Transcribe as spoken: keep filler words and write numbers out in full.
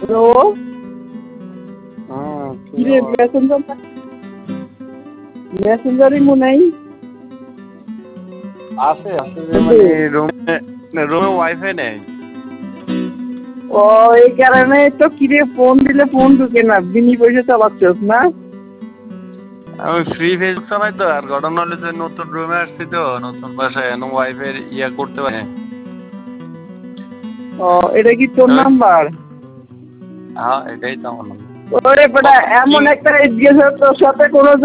Hello কিরে Messenger মেসেঞ্জারই মনে নাই আছে আছে মানে রুমে রুমে ওয়াইফাই নেই। ও এই কারণে তো কিরে ফোন দিলে ফোন ঢুকে না, বিনি পয়সা চালাচ্ছস না? আমি ফ্রি ফেজ চালাই তো, আর ঘটনা হলে যে নতুন রুমে আসছি তো, নতুন বাসায় এখন ওয়াইফাই ইয়া করতে পারে। ও এটা কি তোর নাম্বার? হ্যাঁ এটাই তো আমার নাম্বার। ওরে বেটা এমন একটা এড্রেস তোর সাথে কোনো